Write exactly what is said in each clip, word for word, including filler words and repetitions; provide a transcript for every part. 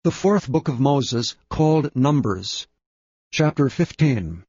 The fourth book of Moses, called Numbers. Chapter fifteen.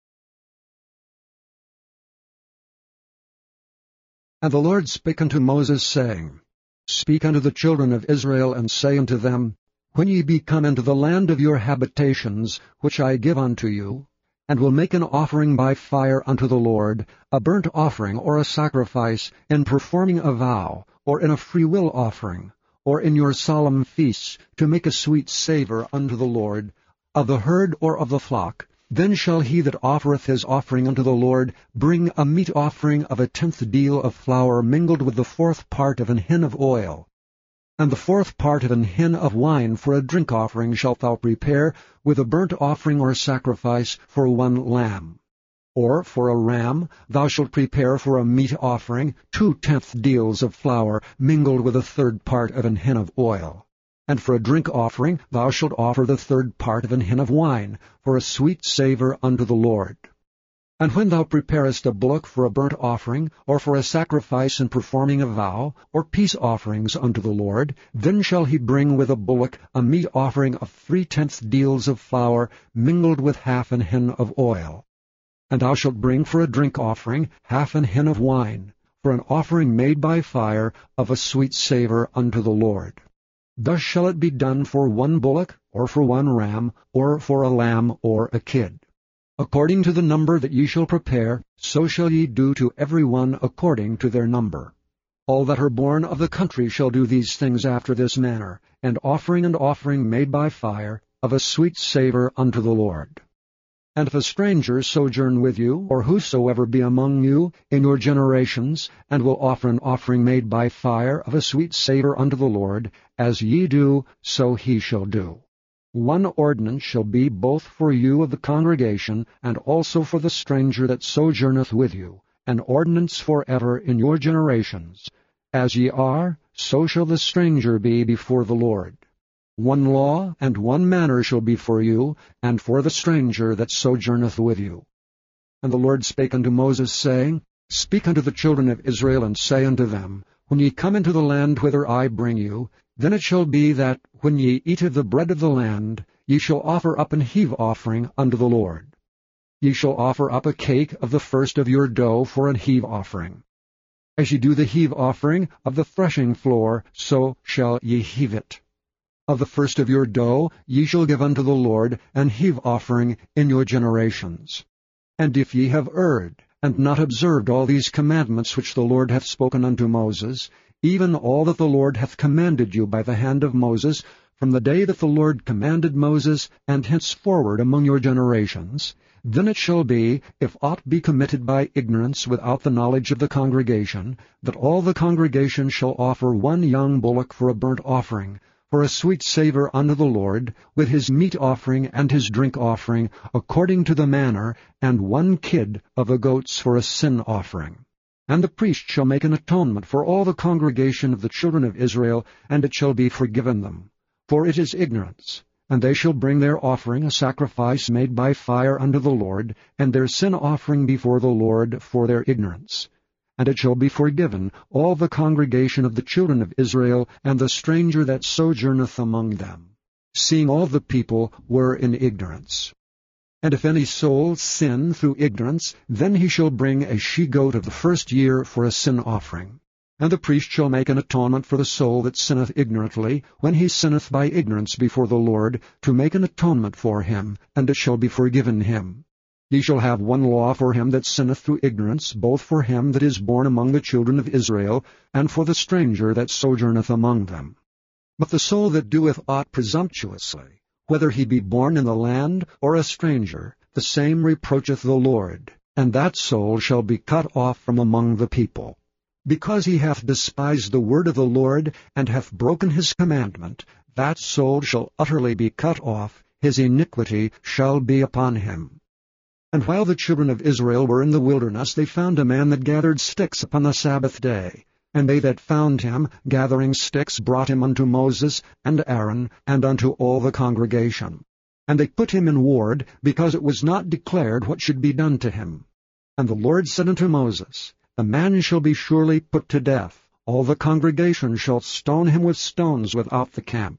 And the Lord spake unto Moses, saying, Speak unto the children of Israel, and say unto them, When ye be come into the land of your habitations, which I give unto you, and will make an offering by fire unto the Lord, a burnt offering or a sacrifice, in performing a vow, or in a freewill offering, or in your solemn feasts, to make a sweet savour unto the Lord, of the herd or of the flock, then shall he that offereth his offering unto the Lord bring a meat offering of a tenth deal of flour mingled with the fourth part of an hin of oil. And the fourth part of an hin of wine for a drink offering shalt thou prepare with a burnt offering or sacrifice for one lamb. Or for a ram thou shalt prepare for a meat offering two tenth deals of flour mingled with a third part of an hin of oil. And for a drink offering thou shalt offer the third part of an hin of wine, for a sweet savour unto the Lord. And when thou preparest a bullock for a burnt offering, or for a sacrifice in performing a vow, or peace offerings unto the Lord, then shall he bring with a bullock a meat offering of three tenth deals of flour mingled with half an hin of oil. And thou shalt bring for a drink offering half an hin of wine, for an offering made by fire of a sweet savour unto the Lord. Thus shall it be done for one bullock, or for one ram, or for a lamb or a kid. According to the number that ye shall prepare, so shall ye do to every one according to their number. All that are born of the country shall do these things after this manner, and offering and offering made by fire of a sweet savour unto the Lord. And if a stranger sojourn with you, or whosoever be among you in your generations, and will offer an offering made by fire of a sweet savour unto the Lord, as ye do, so he shall do. One ordinance shall be both for you of the congregation, and also for the stranger that sojourneth with you, an ordinance for ever in your generations. As ye are, so shall the stranger be before the Lord. One law and one manner shall be for you, and for the stranger that sojourneth with you. And the Lord spake unto Moses, saying, Speak unto the children of Israel, and say unto them, When ye come into the land whither I bring you, then it shall be that, when ye eat of the bread of the land, ye shall offer up an heave offering unto the Lord. Ye shall offer up a cake of the first of your dough for an heave offering. As ye do the heave offering of the threshing floor, so shall ye heave it. Of the first of your dough ye shall give unto the Lord an heave offering in your generations. And if ye have erred, and not observed all these commandments which the Lord hath spoken unto Moses, even all that the Lord hath commanded you by the hand of Moses, from the day that the Lord commanded Moses, and henceforward among your generations, then it shall be, if aught be committed by ignorance without the knowledge of the congregation, that all the congregation shall offer one young bullock for a burnt offering, for a sweet savour unto the Lord, with his meat offering and his drink offering, according to the manner, and one kid of the goats for a sin offering. And the priest shall make an atonement for all the congregation of the children of Israel, and it shall be forgiven them. For it is ignorance. And they shall bring their offering, a sacrifice made by fire unto the Lord, and their sin offering before the Lord for their ignorance. And it shall be forgiven all the congregation of the children of Israel, and the stranger that sojourneth among them, seeing all the people were in ignorance. And if any soul sin through ignorance, then he shall bring a she-goat of the first year for a sin offering. And the priest shall make an atonement for the soul that sinneth ignorantly, when he sinneth by ignorance before the Lord, to make an atonement for him, and it shall be forgiven him. Ye shall have one law for him that sinneth through ignorance, both for him that is born among the children of Israel, and for the stranger that sojourneth among them. But the soul that doeth aught presumptuously, whether he be born in the land or a stranger, the same reproacheth the Lord, and that soul shall be cut off from among the people. Because he hath despised the word of the Lord, and hath broken his commandment, that soul shall utterly be cut off, his iniquity shall be upon him. And while the children of Israel were in the wilderness, they found a man that gathered sticks upon the Sabbath day. And they that found him gathering sticks brought him unto Moses and Aaron, and unto all the congregation. And they put him in ward, because it was not declared what should be done to him. And the Lord said unto Moses, The man shall be surely put to death. All the congregation shall stone him with stones without the camp.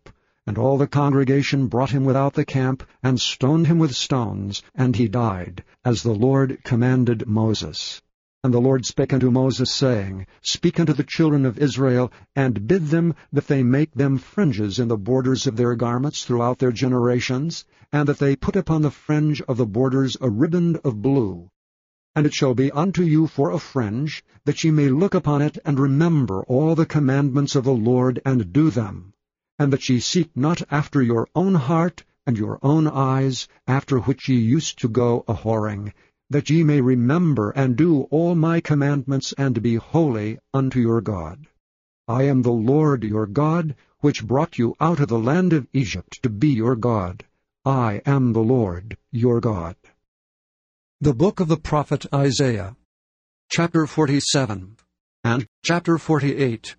And all the congregation brought him without the camp, and stoned him with stones, and he died, as the Lord commanded Moses. And the Lord spake unto Moses, saying, Speak unto the children of Israel, and bid them that they make them fringes in the borders of their garments throughout their generations, and that they put upon the fringe of the borders a riband of blue. And it shall be unto you for a fringe, that ye may look upon it, and remember all the commandments of the Lord, and do them, and that ye seek not after your own heart and your own eyes, after which ye used to go a-whoring, that ye may remember and do all my commandments, and be holy unto your God. I am the Lord your God, which brought you out of the land of Egypt to be your God. I am the Lord your God. The Book of the Prophet Isaiah, chapter forty-seven, and chapter forty-eight.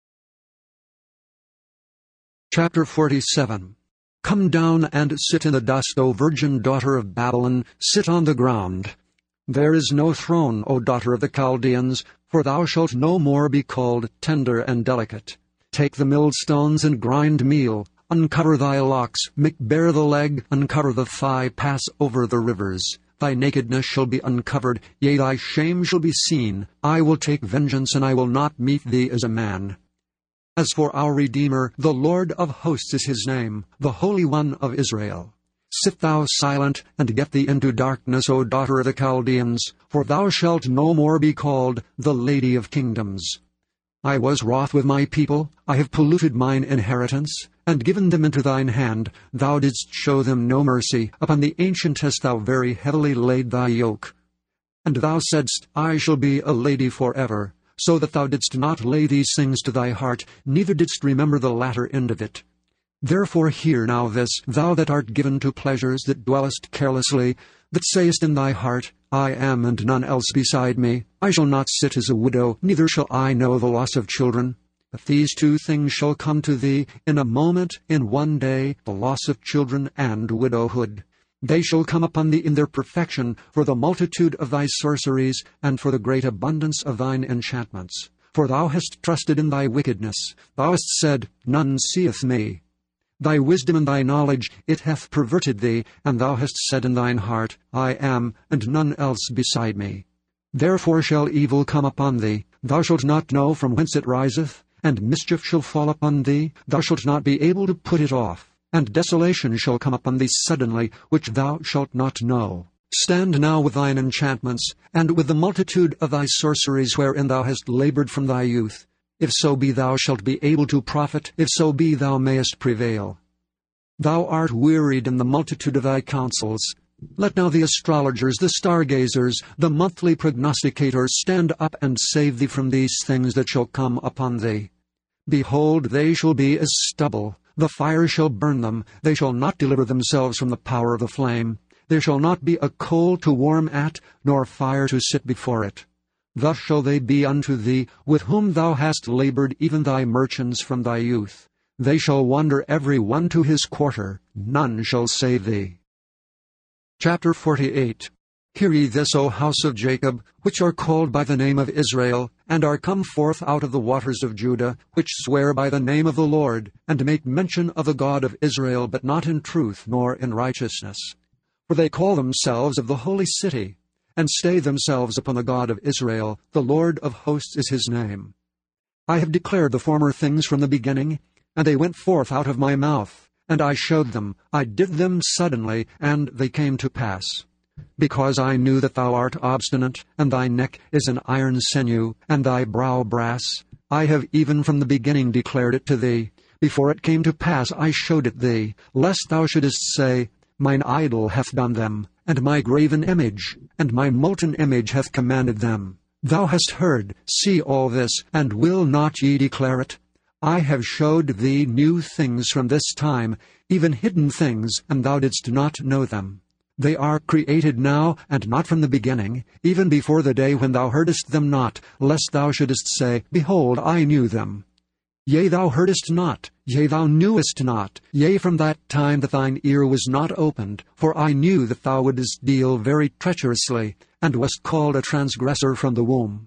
Chapter forty-seven. Come down and sit in the dust, O virgin daughter of Babylon, sit on the ground. There is no throne, O daughter of the Chaldeans, for thou shalt no more be called tender and delicate. Take the millstones and grind meal, uncover thy locks, make bare the leg, uncover the thigh, pass over the rivers. Thy nakedness shall be uncovered, yea, thy shame shall be seen. I will take vengeance, and I will not meet thee as a man. As for our Redeemer, the Lord of hosts is his name, the Holy One of Israel. Sit thou silent, and get thee into darkness, O daughter of the Chaldeans, for thou shalt no more be called the Lady of Kingdoms. I was wroth with my people, I have polluted mine inheritance, and given them into thine hand. Thou didst show them no mercy, upon the ancient hast thou very heavily laid thy yoke. And thou saidst, I shall be a lady forever, so that thou didst not lay these things to thy heart, neither didst remember the latter end of it. Therefore hear now this, thou that art given to pleasures, that dwellest carelessly, that sayest in thy heart, I am and none else beside me. I shall not sit as a widow, neither shall I know the loss of children. But these two things shall come to thee in a moment, in one day, the loss of children and widowhood. They shall come upon thee in their perfection, for the multitude of thy sorceries, and for the great abundance of thine enchantments. For thou hast trusted in thy wickedness. Thou hast said, None seeth me. Thy wisdom and thy knowledge, it hath perverted thee, and thou hast said in thine heart, I am, and none else beside me. Therefore shall evil come upon thee, thou shalt not know from whence it riseth, and mischief shall fall upon thee, thou shalt not be able to put it off, and desolation shall come upon thee suddenly, which thou shalt not know. Stand now with thine enchantments, and with the multitude of thy sorceries wherein thou hast labored from thy youth. If so be thou shalt be able to profit, if so be thou mayest prevail. Thou art wearied in the multitude of thy counsels. Let now the astrologers, the stargazers, the monthly prognosticators stand up and save thee from these things that shall come upon thee. Behold, they shall be as stubble. The fire shall burn them. They shall not deliver themselves from the power of the flame. There shall not be a coal to warm at, nor fire to sit before it. Thus shall they be unto thee, with whom thou hast labored, even thy merchants from thy youth. They shall wander every one to his quarter. None shall save thee. Chapter forty-eight. Hear ye this, O house of Jacob, which are called by the name of Israel, and are come forth out of the waters of Judah, which swear by the name of the Lord, and make mention of the God of Israel, but not in truth nor in righteousness. For they call themselves of the holy city, and stay themselves upon the God of Israel. The Lord of hosts is his name. I have declared the former things from the beginning, and they went forth out of my mouth, and I showed them. I did them suddenly, and they came to pass. Because I knew that thou art obstinate, and thy neck is an iron sinew, and thy brow brass, I have even from the beginning declared it to thee. Before it came to pass I showed it thee, lest thou shouldest say, Mine idol hath done them, and my graven image, and my molten image hath commanded them. Thou hast heard, see all this, and will not ye declare it? I have showed thee new things from this time, even hidden things, and thou didst not know them. They are created now, and not from the beginning, even before the day when thou heardest them not, lest thou shouldest say, Behold, I knew them. Yea, thou heardest not, yea, thou knewest not, yea, from that time that thine ear was not opened, for I knew that thou wouldest deal very treacherously, and wast called a transgressor from the womb.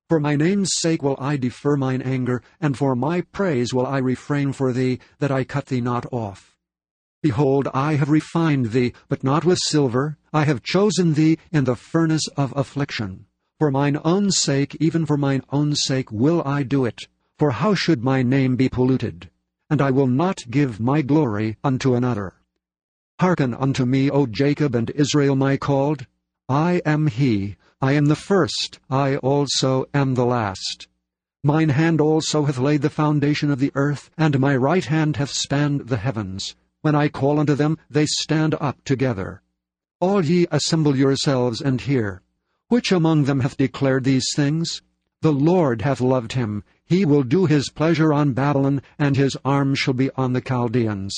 For my name's sake will I defer mine anger, and for my praise will I refrain for thee, that I cut thee not off. Behold, I have refined thee, but not with silver. I have chosen thee in the furnace of affliction. For mine own sake, even for mine own sake, will I do it. For how should my name be polluted? And I will not give my glory unto another. Hearken unto me, O Jacob and Israel my called. I am he, I am the first, I also am the last. Mine hand also hath laid the foundation of the earth, and my right hand hath spanned the heavens. When I call unto them, they stand up together. All ye assemble yourselves and hear. Which among them hath declared these things? The Lord hath loved him. He will do his pleasure on Babylon, and his arm shall be on the Chaldeans.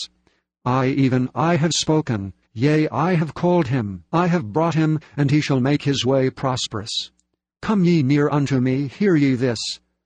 I even, I have spoken. Yea, I have called him, I have brought him, and he shall make his way prosperous. Come ye near unto me, hear ye this.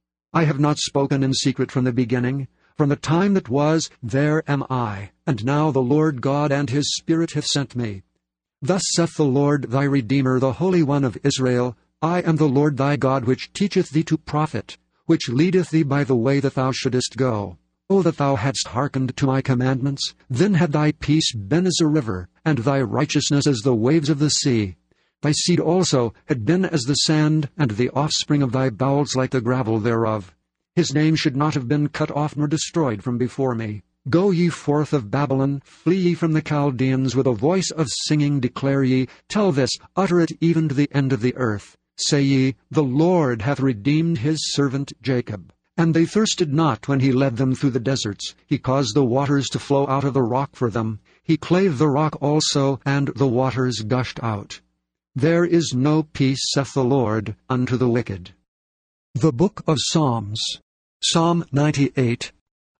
I have not spoken in secret from the beginning. From the time that was, there am I, and now the Lord God and his Spirit hath sent me. Thus saith the Lord thy Redeemer, the Holy One of Israel, I am the Lord thy God, which teacheth thee to profit, which leadeth thee by the way that thou shouldest go. O that thou hadst hearkened to my commandments, then had thy peace been as a river, and thy righteousness as the waves of the sea. Thy seed also had been as the sand, and the offspring of thy bowels like the gravel thereof. His name should not have been cut off nor destroyed from before me. Go ye forth of Babylon, flee ye from the Chaldeans, with a voice of singing declare ye, tell this, utter it even to the end of the earth. Say ye, the Lord hath redeemed his servant Jacob. And they thirsted not when he led them through the deserts. He caused the waters to flow out of the rock for them. He clave the rock also, and the waters gushed out. There is no peace, saith the Lord, unto the wicked. The Book of Psalms. Psalm ninety-eight.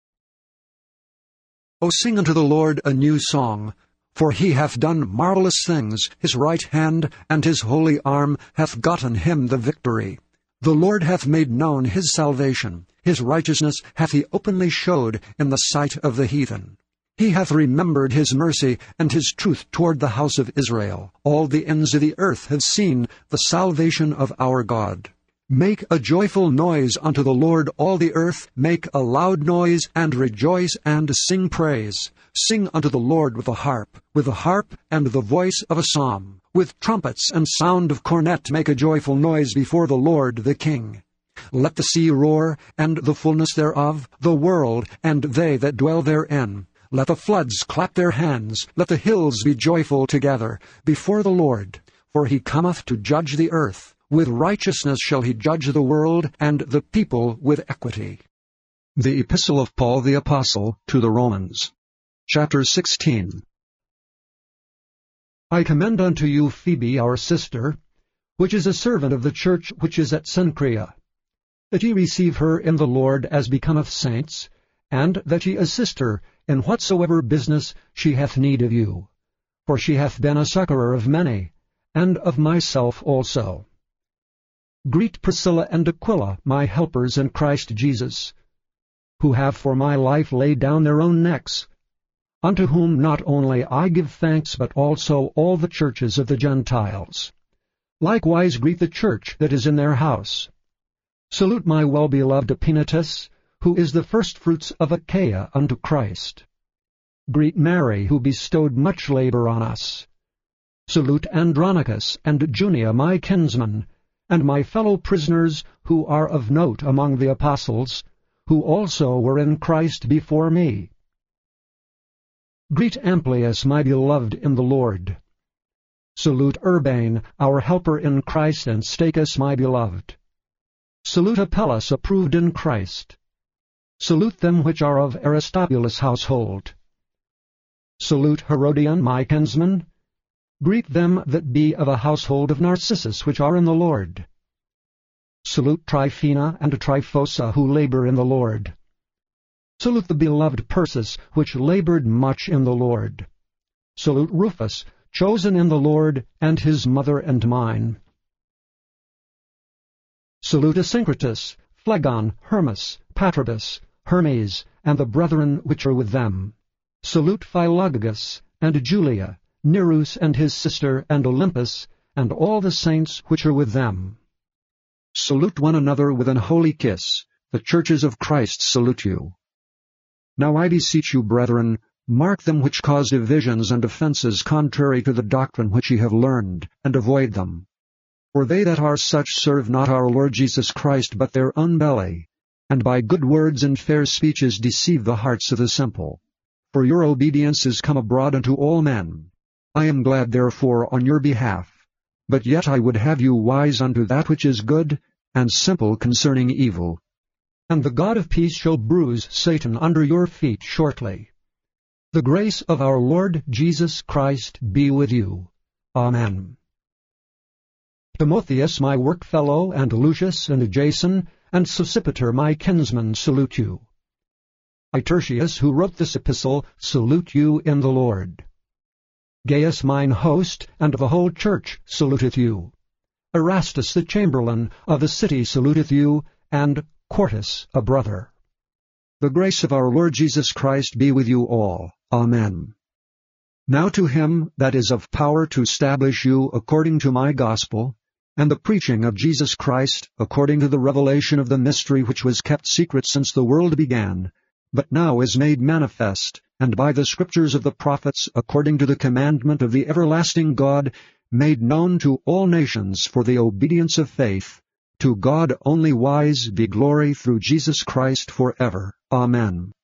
O sing unto the Lord a new song, for he hath done marvelous things. His right hand and his holy arm hath gotten him the victory. The Lord hath made known his salvation. His righteousness hath he openly showed in the sight of the heathen. He hath remembered his mercy and his truth toward the house of Israel. All the ends of the earth have seen the salvation of our God. Make a joyful noise unto the Lord, all the earth. Make a loud noise, and rejoice, and sing praise. Sing unto the Lord with a harp, with a harp and the voice of a psalm. With trumpets and sound of cornet make a joyful noise before the Lord the King. Let the sea roar, and the fullness thereof, the world, and they that dwell therein. Let the floods clap their hands, let the hills be joyful together, before the Lord. For he cometh to judge the earth. With righteousness shall he judge the world, and the people with equity. The Epistle of Paul the Apostle to the Romans. Chapter sixteen. I commend unto you Phoebe our sister, which is a servant of the church which is at Cenchrea, that ye receive her in the Lord as becometh saints, and that ye assist her in whatsoever business she hath need of you. For she hath been a succourer of many, and of myself also. Greet Priscilla and Aquila, my helpers in Christ Jesus, who have for my life laid down their own necks, unto whom not only I give thanks, but also all the churches of the Gentiles. Likewise greet the church that is in their house. Salute my well-beloved Epaenetus, who is the firstfruits of Achaia unto Christ. Greet Mary, who bestowed much labor on us. Salute Andronicus and Junia, my kinsmen, and my fellow prisoners who are of note among the apostles, who also were in Christ before me. Greet Amplias, my beloved in the Lord. Salute Urbane, our helper in Christ, and Stachys, my beloved. Salute Apelles, approved in Christ. Salute them which are of Aristobulus' household. Salute Herodion, my kinsman. Greet them that be of a household of Narcissus, which are in the Lord. Salute Tryphena and Tryphosa, who labor in the Lord. Salute the beloved Persis, which labored much in the Lord. Salute Rufus, chosen in the Lord, and his mother and mine. Salute Asyncritus, Phlegon, Hermas, Patrobas, Hermes, and the brethren which are with them. Salute Philologus, and Julia, Nerus and his sister, and Olympus, and all the saints which are with them. Salute one another with an holy kiss. The churches of Christ salute you. Now I beseech you, brethren, mark them which cause divisions and offenses contrary to the doctrine which ye have learned, and avoid them. For they that are such serve not our Lord Jesus Christ, but their own belly, and by good words and fair speeches deceive the hearts of the simple. For your obedience is come abroad unto all men. I am glad therefore on your behalf. But yet I would have you wise unto that which is good, and simple concerning evil. And the God of peace shall bruise Satan under your feet shortly. The grace of our Lord Jesus Christ be with you. Amen. Timotheus, my workfellow, and Lucius, and Jason, and Sosipater, my kinsman, salute you. I, Tertius, who wrote this epistle, salute you in the Lord. Gaius, mine host, and the whole church, saluteth you. Erastus, the chamberlain of the city, saluteth you, and Quartus, a brother. The grace of our Lord Jesus Christ be with you all. Amen. Now to him that is of power to establish you according to my gospel, and the preaching of Jesus Christ, according to the revelation of the mystery which was kept secret since the world began, but now is made manifest, and by the scriptures of the prophets, according to the commandment of the everlasting God, made known to all nations for the obedience of faith, to God only wise be glory through Jesus Christ forever. Amen.